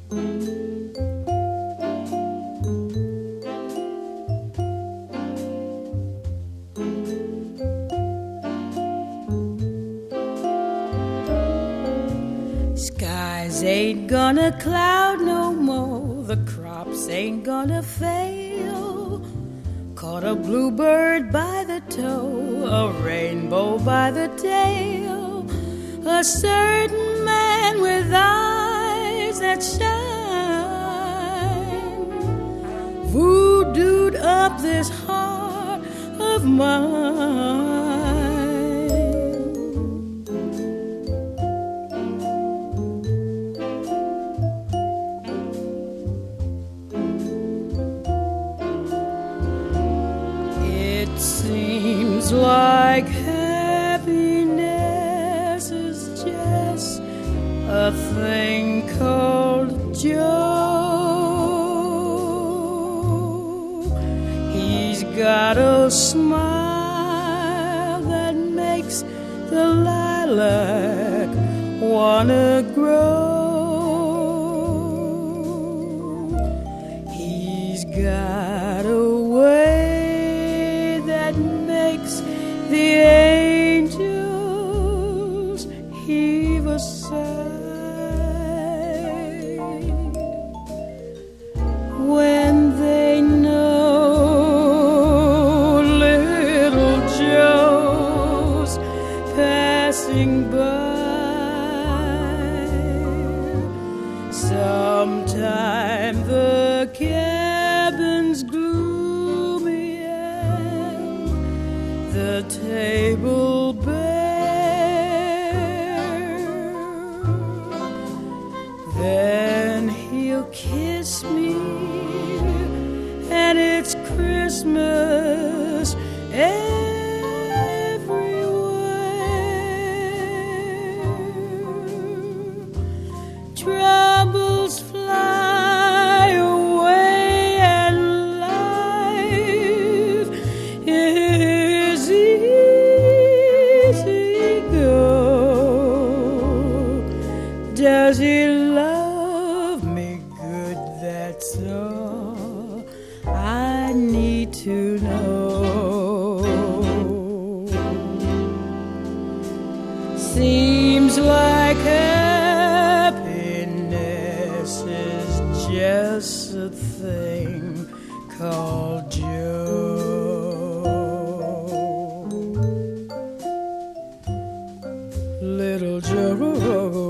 Skies ain't gonna cloud no more, the crops ain't gonna fail. Caught a bluebird by the toe, a rainbow by the tail. A certain man with eyes that shine voodooed up this heart of mine. Seems like happiness is just a thing called Joe. He's got a smile that makes the lilac wanna grow. He's got a way makes the angels heave a sigh when they know little Joe's passing by. Sometime the cabin's gloomy, the table bare, then he'll kiss me and it's Christmas everywhere. Troubles fly away and life is easy go. Does he love me good? That's all I need to know. Seems like happiness is just a thing called Joe. Little Joe.